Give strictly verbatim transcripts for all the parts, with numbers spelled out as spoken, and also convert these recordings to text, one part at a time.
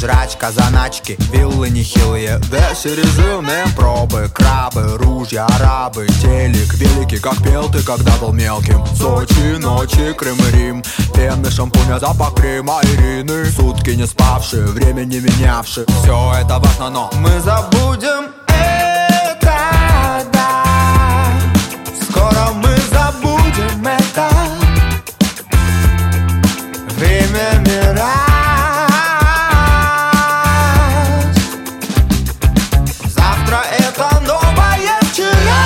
жрачка, заначки, виллы нехилые, весь режимы, пробы, крабы, ружья, арабы, телек великий, как пел ты, когда был мелким. Сочи, ночи, Крым и Рим, пены, шампуня, запах крема, Ирины. Сутки не спавшие, время не менявшие. Все это важно, но мы забудем это, да. Скоро мы забудем это. Время мира. Завтра это новое вчера.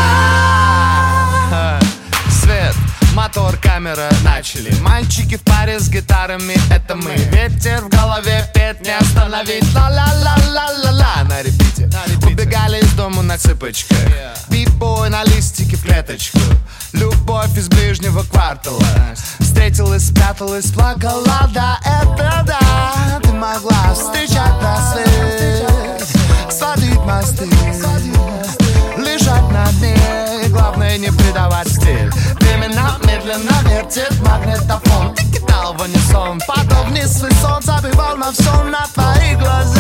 Свет, мотор, камера, начали. Мальчики в паре с гитарами, это мы. Ветер в голове, петь не остановить. Ла-ла-ла-ла-ла-ла на репите. Убегали из дома на цыпочках. Бибой на листике в клеточку. Любовь из ближнего квартала. Встретилась, спряталась, плакала. Да, это да. Ты могла встречать рассвет, сводить мосты, лежать на дне. Главное не предавать стиль. Времена медленно вертит магнитофон. Ты кидал в унисон, потом вниз и сон забивал на все на твои глаза.